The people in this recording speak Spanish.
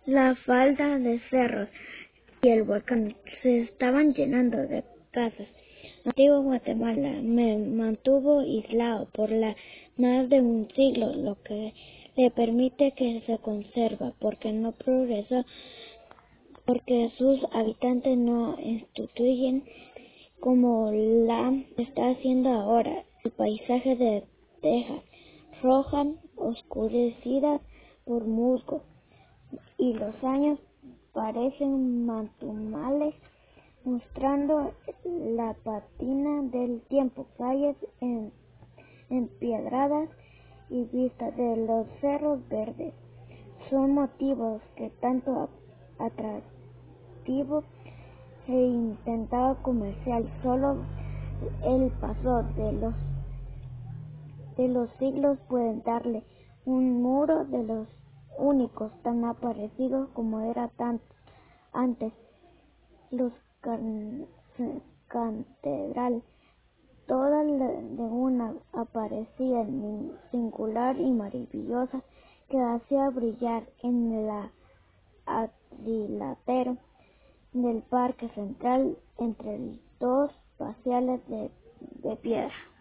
La falda de cerros y el volcán se estaban llenando de casas. Antiguo Guatemala me mantuvo aislado por más de un siglo, lo que le permite que se conserva, porque no progresó, porque sus habitantes no instituyen como la está haciendo ahora. El paisaje de Texas, roja, oscurecida por musgo, y los años parecen mantumales, mostrando la patina del tiempo, calles empedradas y vistas de los cerros verdes. Son motivos que tanto atractivo e intentado comercial. Solo el paso de los siglos pueden darle un muro de los únicos tan aparecidos como era antes. Los catedral, todas de una aparecían singular y maravillosa, que hacía brillar en el adrilátero del parque central entre dos paseales de piedra.